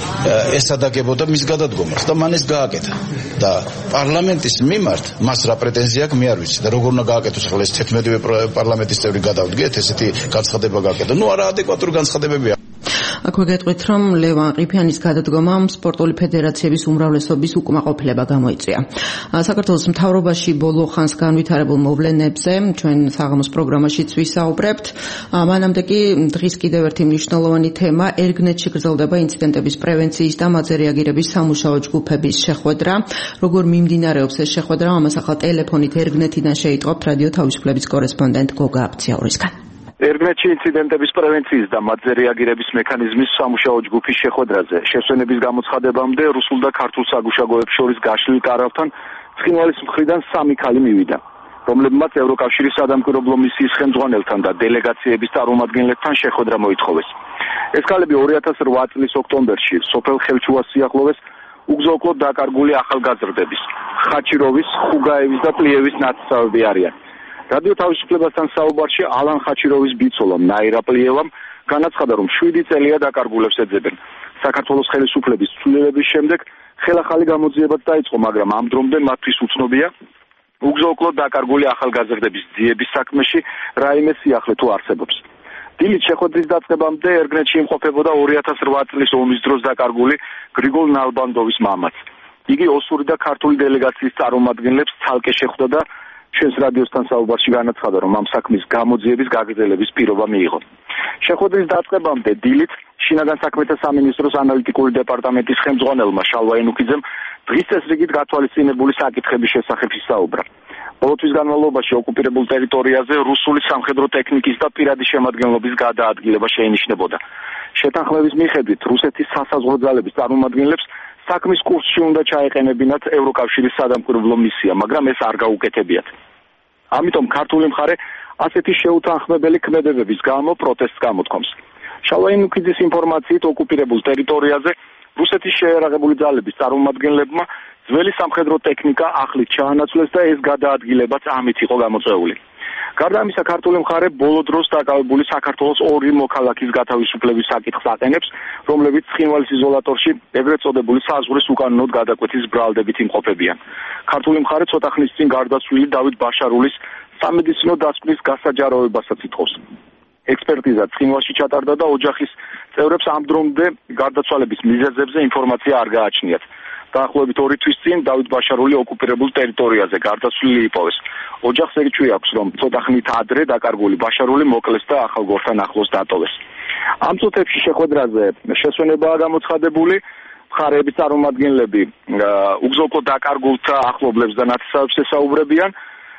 ესადაგებოდა მის გადადგომას და მან ეს გააკეთა. და პარლამენტის მიმართ მას რა პრეტენზია აქვს, მე არ ვიცი და როგორ უნდა გააკეთოს ახლა ეს 11-ვე პარლამენტის წევრი გადავდგეთ, ესეთი განცხადება გააკეთა. ნუ არაადეკვატური განცხადებებია. აქვე გეტყვით, რომ ლევან ყიფიანის გადადგომამ სპორტული ფედერაციების უმრავლესობის უკმაყოფილება გამოიწვია. საქართველოს მთავრობაში ბოლო ხანს განვითარებულ მოვლენებზე ჩვენ საღამოს პროგრამაშიც ვისაუბრებთ. მანამდე კი დღის კიდევ ერთი მნიშვნელოვანი თემა ერგნეთში გრძელდება ინციდენტების პრევენციის და მათზე რეაგირების სამუშაო ჯგუფების შეხვედრა. როგორ მიმდინარეობს ეს შეხვედრა, ამას ახლა ტელეფონით ერგნეთიდან შეიტყობთ რადიო თავისუფლების კორესპონდენტ გოგა აბციაურისგან. ერგნეთში ინციდენტების პრევენციის და მათზე რეაგირების მექანიზმის სამუშაო ჯგუფის შეხვედრაზე შესვენების გამოცხადებამდე რუსულ და ქართულ საგუშაგოებს შორის გაშლილ კარავთან ცხინვალის მხრიდან 3 ქალი მივიდა, რომლებმაც ევროკავშირის სადამკვირვებლო მისიის ხელმძღვანელთან და დელეგაციების წარმომადგენლებთან შეხვედრა მოითხოვეს. ეს ქალები 2008 წლის ოქტომბერში სოფელ ხელჩუას სიახლოვეს უგზო-უკლოდ დაკარგული ახალგაზრდების ხაჩიროვის, ხუგაევის და პლიევის ნათესავები არიან. რადიო თავისუფლებასთან საუბარში ალან ხაჩიროვის ბიცოლამ ნაირა პლიევამ განაცხადა, რომ 7 წელია დაკარგულებს ეძებენ. საქართველოს ხელისუფლების ცვლილების შემდეგ ხელახალი გამოძიებაც დაიწყო, მაგრამ ამ დრომდე მათთვის უცნობია უგზო-უკლოდ დაკარგული ახალგაზრდების ძიების საქმეში რაიმე სიახლე თუ არსებობს. დილით შეხვედრის დაწყებამდე ერგნეთში იმყოფებოდა 2008 წლის ომის დროს დაკარგული გრიგოლ ნალბანდოვის მამაც. იგი ოსური და ქართული დელეგაციის წარმომადგენლებს ცალკე შეხვდა და ჩვენს რადიოსთან საუბარში განაცხადა, რომ ამ საქმის გამოძიების გაგრძელების პირობა მიიღო. შეხვედრის დაწყებამდე დილით შინაგან საქმეთა სამინისტროს ანალიტიკური დეპარტამენტის ხელმძღვანელმა შალვა ენუქიძემ დღის წესრიგით გათვალისწინებული საკითხების შესახებ ისაუბრა. ბოლო თვის განმავლობაში ოკუპირებულ ტერიტორიაზე რუსული სამხედრო ტექნიკის და პირადი შემადგენლობის გადაადგილება შეინიშნებოდა. შეთანხმების მიხედვით რუსეთის სასაზღვრო ძალების წარმომადგენლებს საქმის კურსში უნდა ჩაეყენებინათ ევროკავშირის სადამკვირვებლო მისია, მაგრამ ეს არ გაუკეთებიათ. ამიტომ ქართული მხარე ასეთი შეუთანხმებელი ქმედებების გამო პროტესტს გამოთქვამს. შალვა ენუქიძის ინფორმაციით ოკუპირებულ ტერიტორიაზე რუსეთის შეერაღებული ძალების წარმომადგენლებმა ძველი სამხედრო ტექნიკა ახლით ჩაანაცვლეს და ეს გადაადგილებაც ამით იყო გამოწვეული. გარდა ამისა, ქართული მხარე ბოლო დროს დაკავებული საქართველოს 2 მოქალაქის გათავისუფლების საკითხს აყენებს, რომლებიც ცხინვალის იზოლატორში ეგრეთ წოდებული საზღვრის უკანონოდ გადაკვეთის ბრალდებით იმყოფებიან. ქართული მხარე ცოტა ხნის წინ გარდაცვლილი დავით ბაშარულის სამედიცინო დასკვნის გასაჯაროებასაც ითხოვს. ექსპერტიზა ცხინვალში ჩატარდა და ოჯახის წევრებს ამ დრომდე გარდაცვალების მიზეზებზე ინფორმაცია არ გააჩნიათ. დაახლოებით 2 თვის წინ დავით ბაშარული ოკუპირებულ ტერიტორიაზე გარდაცვლილი იპოვეს. ოჯახს ეკიჩვი აქვს, რომ ცოტა ხნით ადრე დაკარგული ბაშარული მოკლეს და ახალგორთან ახლოს დატოვეს. ამ წუთებში შეხვედრაზე შესვენებაა გამოცხადებული. მხარეების წარმომადგენლები უგზო-უკლოდ დაკარგულთა ახლობლებს და ნათესავებს ესაუბრებიან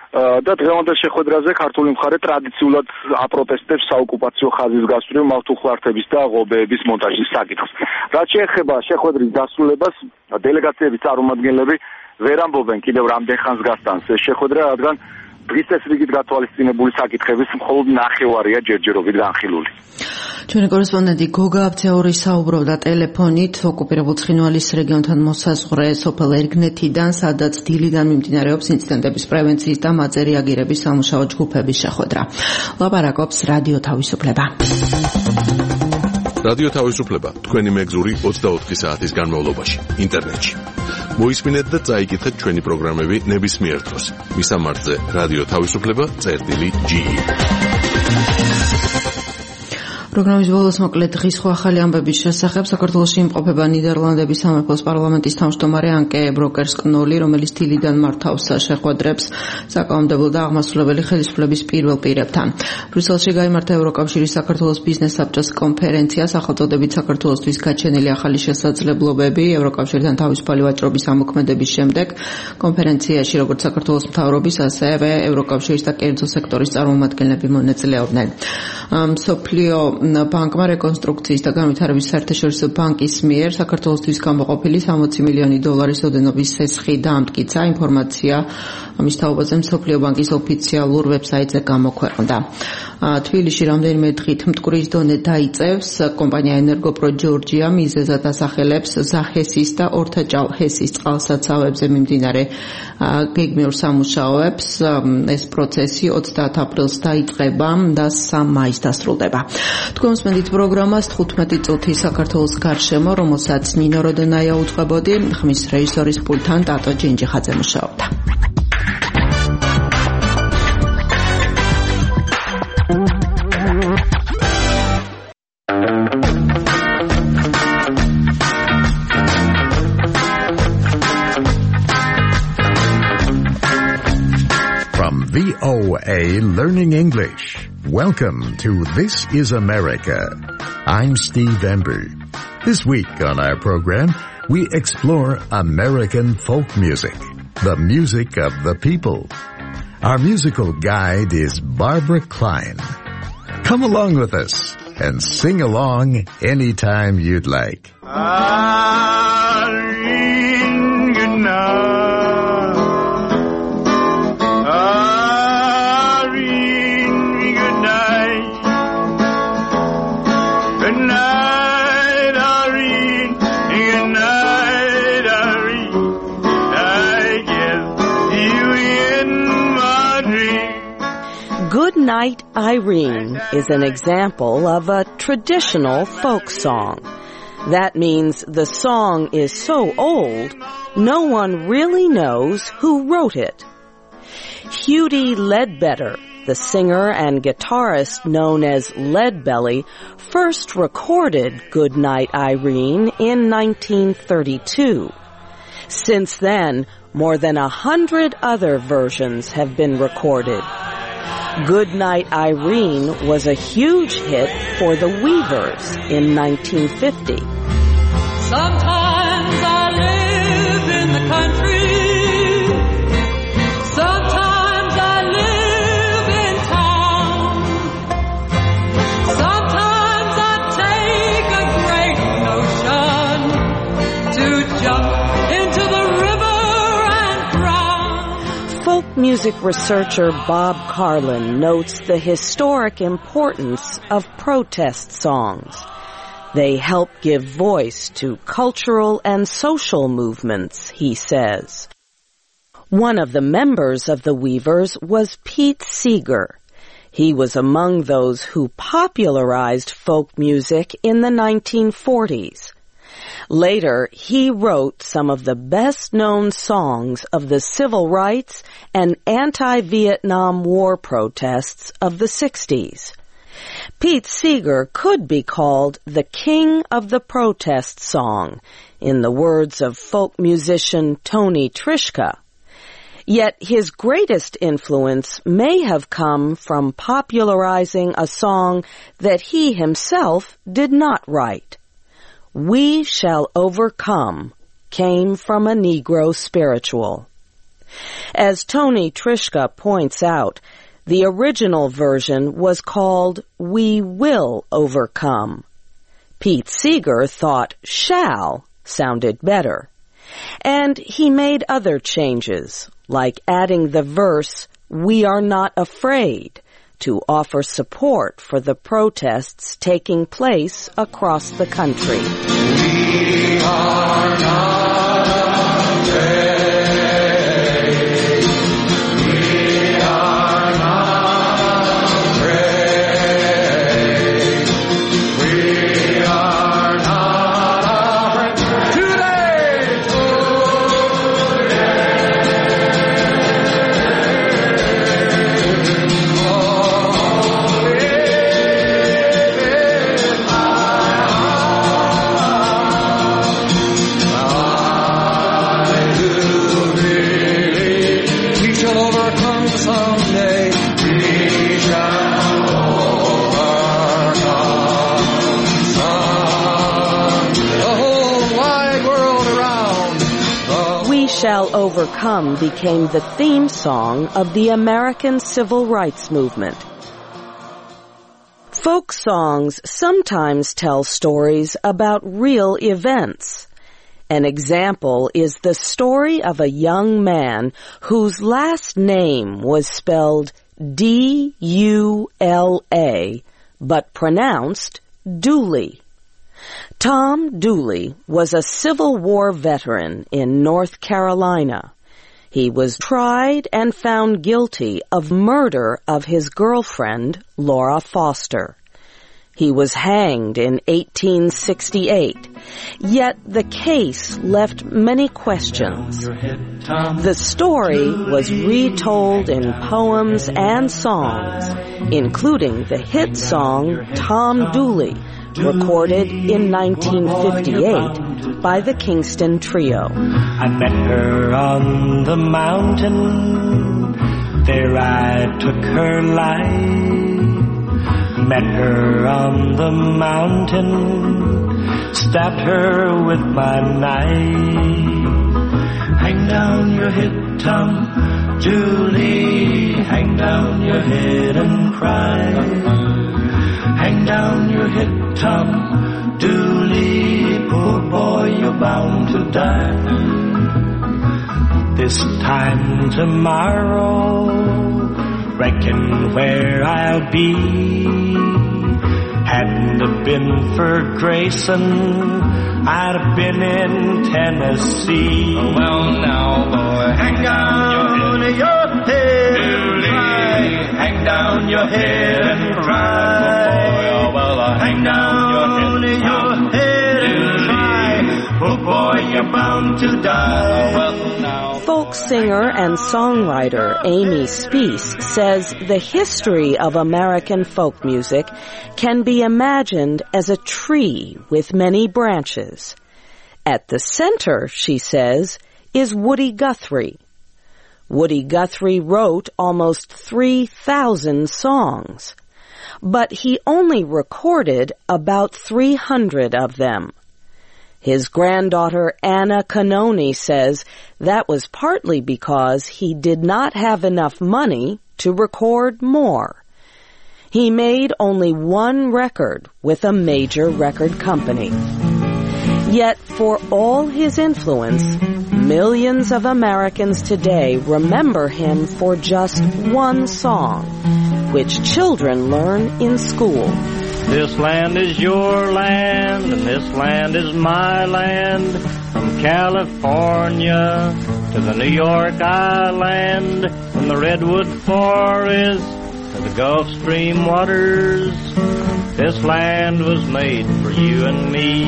და დღევანდელ შეხვედრაზე ქართული მხარე ტრადიციულად აპროტესტებს საოკუპაციო ხაზის გასწვრივ მავთუხლართების და ღობეების მონტაჟის საკითხს. რაც შეეხება შეხვედრის დასრულებას, დელეგაციების წარმომადგენლები ვერ ამბობენ კიდევ რამდენ ხანს გასტანს ეს შეხვედრა, რადგან დღის წესრიგით გათვალისწინებული საკითხების მხოლოდ ნახევარია ჯერჯერობით განხილული. ჩვენი კორესპონდენტი გოგა აბცეური საუბრობდა ტელეფონით ოკუპირებულ ცხინვალის რეგიონთან მოსაზღვრე სოფელ ერგნეთიდან, სადაც დილიდან მიმდინარეობს ინციდენტების პრევენციის და მათზე რეაგირების სამუშაო ჯგუფების შეხვედრა. ლაპარაკობს რადიო თავისუფლება. რადიო თავისუფლება თქვენი მეგზური 24 საათის განმავლობაში ინტერნეტში. მოისმინეთ და წაიკითხეთ ჩვენი პროგრამები ნებისმიერ დროს. მისამართზე რადიო თავისუფლება.ge. პროგრამის ბოლოს მოკლედ დღის ხო ახალი ამბების შესახებ საქართველოში იმყოფება ნიდერლანდების სამეფოს პარლამენტის თავმჯდომარე ანკე ბროკერს-კნოლი, რომელიც დილიდან მართავს შეხვედრებს საკანონმდებლო და აღმასრულებელი ხელისუფლების პირველ პირებთან. ბრიუსელში გაიმართა ევროკავშირის საქართველოს ბიზნეს საბჭოს კონფერენცია სახელწოდებით საქართველოსთვის გაჩენილი ახალი შესაძლებლობები ევროკავშირთან თავისუფალი ვაჭრობის ამოქმედების შემდეგ. კონფერენციაში როგორც საქართველოს მთავრობის, ასევე ევროკავშირის და კერძო სექტორის წარმომადგენლები მონაწილეობდნენ. მსოფლიო ბანკმა რეკონსტრუქციის და განვითარების საერთაშორისო ბანკის მიერ საქართველოსთვის გამოყოფილი 60 მილიონი დოლარის ოდენობის სესხი დაამტკიცა. ინფორმაცია ამის თაობაზე მსოფლიო ბანკის ოფიციალურ ვებსაიტზე გამოქვეყნდა. თბილისში რამდენიმე დღით მტკვრის დონე დაიწევს. კომპანია ენერგოპრო ჯორჯია მიზეზად ასახელებს ზაჰესის და ორთაჭალჰესის წყალსაცავებზე მიმდინარე გეგმიურ სამუშაოებს. ეს პროცესი 30 აპრილს დაიწყება და 3 მაისს დასრულდება. თქვენ მსმენთ პროგრამას 15 წუთი საქართველოს გარშემო, რომელსაც ნინო როდონაია უძღვებოდი, ხმის რეჟისორის პულტთან ტატო ჯინჯიხაძე მუშაობდა. From VOA Learning English. Welcome to This is America. I'm Steve Ember. This week on our program, we explore American folk music, the music of the people. Our musical guide is Barbara Klein. Come along with us and sing along anytime you'd like. Good Night, Irene is an example of a traditional folk song. That means the song is so old, no one really knows who wrote it. Hughie Ledbetter, the singer and guitarist known as Leadbelly, first recorded Good Night, Irene in 1932. Since then, more than 100 other versions have been recorded. Good Night, Irene was a huge hit for the Weavers in 1950. Sometimes I live in the country. Sometimes I live in town. Sometimes I take a great notion to jump into the river and drown. Folk music researcher Bob Carlin notes the historic importance of protest songs. They help give voice to cultural and social movements, he says. One of the members of the Weavers was Pete Seeger. He was among those who popularized folk music in the 1940s. Later, he wrote some of the best-known songs of the civil rights and anti-Vietnam War protests of the 60s. Pete Seeger could be called the king of the protest song, in the words of folk musician Tony Trischka. Yet his greatest influence may have come from popularizing a song that he himself did not write. We Shall Overcome came from a Negro spiritual. As Tony Trischka points out, the original version was called We Will Overcome. Pete Seeger thought shall sounded better. And he made other changes, like adding the verse, We Are Not Afraid, to offer support for the protests taking place across the country. We are not afraid. Shall Overcome became the theme song of the American Civil Rights Movement. Folk songs sometimes tell stories about real events. An example is the story of a young man whose last name was spelled D-U-L-A, but pronounced Dooley. Tom Dooley was a Civil War veteran in North Carolina. He was tried and found guilty of murder of his girlfriend, Laura Foster. He was hanged in 1868, yet the case left many questions. The story was retold in poems and songs, including the hit song Tom Dooley, recorded in 1958 by the Kingston Trio. I met her on the mountain, there I took her life. Met her on the mountain, stabbed her with my knife. Hang down your head, Tom Dooley, hang down your head and cry. Hang down your head, Tom Dooley, poor boy, you're bound to die. This time tomorrow, reckon where I'll be. Hadn't it been for Grayson, I'd have been in Tennessee. Oh, well, now, boy, hang down your head, Dooley. Hang down your head and cry. Hang down your head and cry. Oh boy, you're bound to die. Folk singer and songwriter Amy Speece says the history of American folk music can be imagined as a tree with many branches. At the center, she says, is Woody Guthrie. Woody Guthrie wrote almost 3,000 songs, but he only recorded about 300 of them. His granddaughter Anna Canoni says that was partly because he did not have enough money to record more. He made only one record with a major record company. Yet for all his influence, millions of Americans today remember him for just one song, which children learn in school. This land is your land, and this land is my land. From California to the New York Island, from the Redwood Forest to the Gulf Stream waters, this land was made for you and me.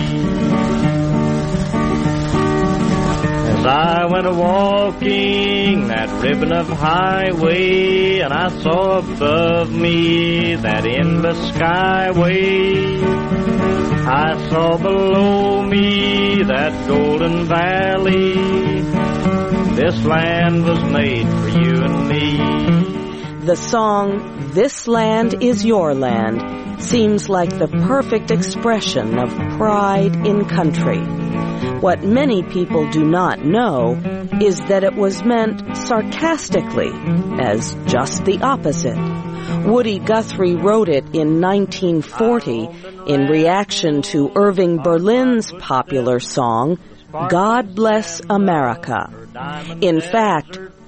As I went a-walking that ribbon of highway, and I saw above me that endless skyway, I saw below me that golden valley. This land was made for you and me. The song, This Land Is Your Land, seems like the perfect expression of pride in country. What many people do not know is that it was meant sarcastically, as just the opposite. Woody Guthrie wrote it in 1940 in reaction to Irving Berlin's popular song, God Bless America. In fact,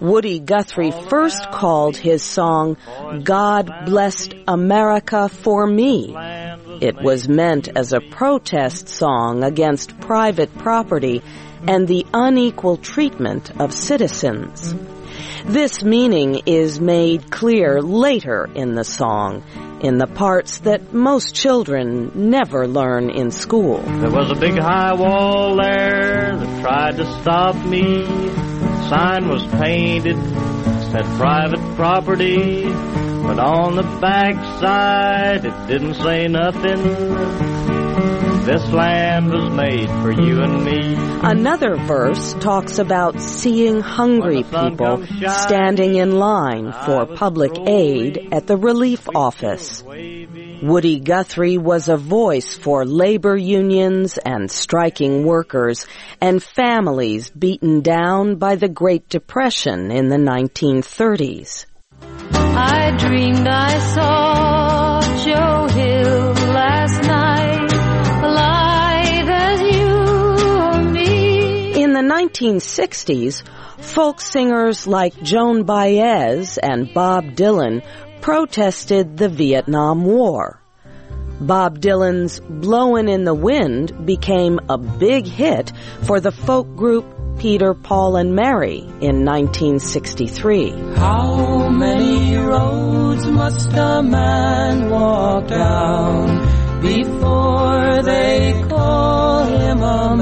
Woody Guthrie first called his song God Blessed America for Me. It was meant as a protest song against private property and the unequal treatment of citizens. This meaning is made clear later in the song, in the parts that most children never learn in school. There was a big high wall there that tried to stop me. Sign was painted, said private property, but on the back side it didn't say nothing. This land was made for you and me. Another verse talks about seeing hungry people standing in line for public aid at the relief office. Woody Guthrie was a voice for labor unions and striking workers and families beaten down by the Great Depression in the 1930s. I dreamed I saw Joe Hill last night, alive as you or me. In the 1960s, folk singers like Joan Baez and Bob Dylan protested the Vietnam War. Bob Dylan's Blowin' in the Wind became a big hit for the folk group Peter, Paul, and Mary in 1963. How many roads must a man walk down before they call him a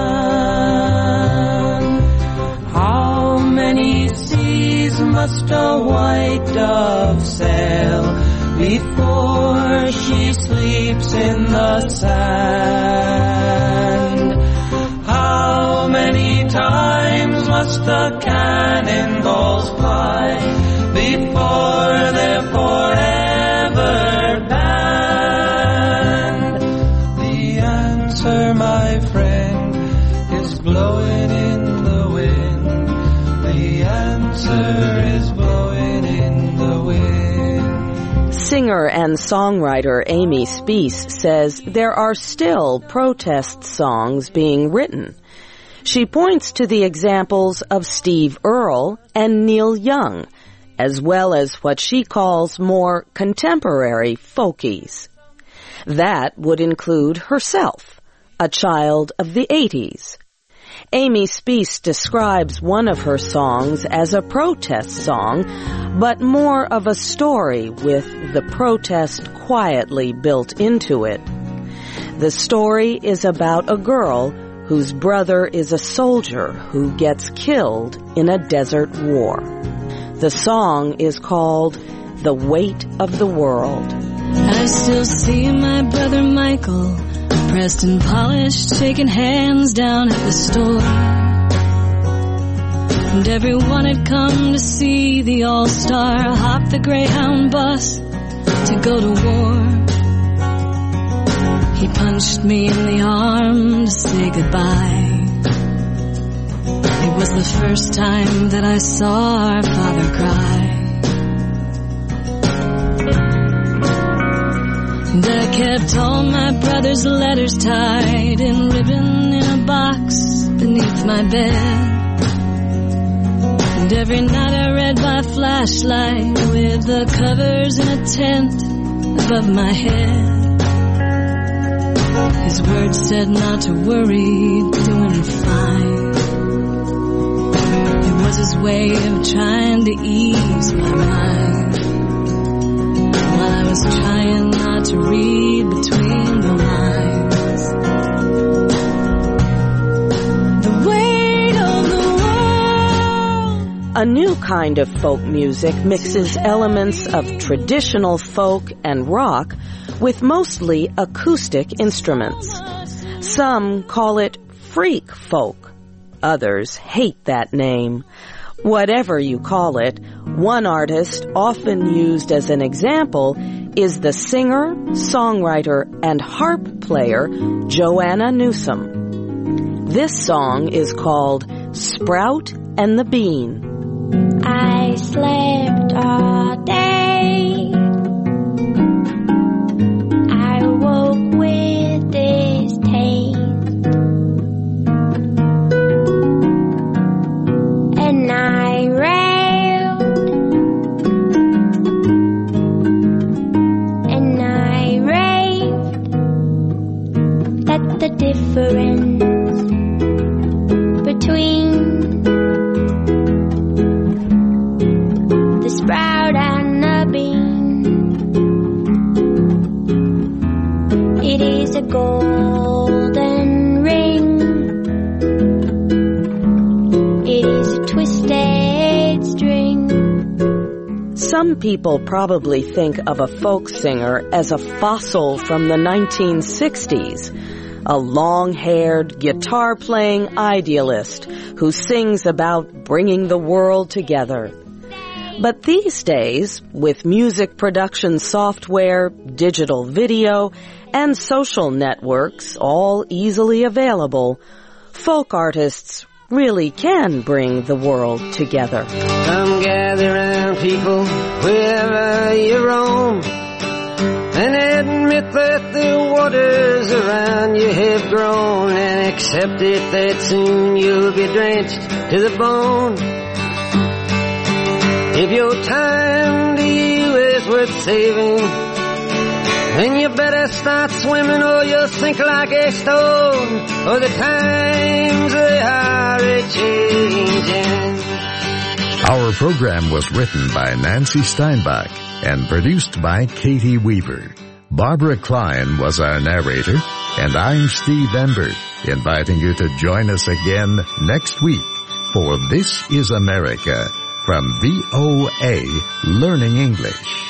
man? How many seas must a white dove sail before she sleeps in the sand? How many times must the cannonballs fly before they're forever banned? The answer, my friend, is blowing in the wind. The answer is blowing in the wind. Singer and songwriter Amy Speace says there are still protest songs being written. She points to the examples of Steve Earle and Neil Young, as well as what she calls more contemporary folkies. That would include herself, a child of the 80s. Amy Speace describes one of her songs as a protest song, but more of a story with the protest quietly built into it. The story is about a girl whose brother is a soldier who gets killed in a desert war. The song is called The Weight of the World. I still see my brother Michael, pressed and polished, shaking hands down at the store. And everyone had come to see the All-Star hop the Greyhound bus to go to war. He punched me in the arm to say goodbye. It was the first time that I saw our father cry. And I kept all my brother's letters tied in ribbon in a box beneath my bed. And every night I read by flashlight with the covers in a tent above my head. His words said not to worry, doing fine. It was his way of trying to ease my mind, while I was trying not to read between the lines. The weight of the world. A new kind of folk music mixes elements of traditional folk and rock with mostly acoustic instruments. Some call it freak folk. Others hate that name. Whatever you call it, one artist often used as an example is the singer, songwriter, and harp player Joanna Newsom. This song is called Sprout and the Bean. I slept all day. I woke with this taste, and I ran What the difference between the sprout and the bean? It is a golden ring. It is a twisted string. Some people probably think of a folk singer as a fossil from the 1960s, a long-haired, guitar-playing idealist who sings about bringing the world together. But these days, with music production software, digital video, and social networks all easily available, folk artists really can bring the world together. Come gather round, people, wherever you roam, and admit that the waters around you have grown, and accept it that soon you'll be drenched to the bone. If your time to you is worth saving, then you better start swimming or you'll sink like a stone, for the times they are a-changing. Our program was written by Nancy Steinbach and produced by Katie Weaver. Barbara Klein was our narrator, and I'm Steve Ember, inviting you to join us again next week for This is America from VOA Learning English.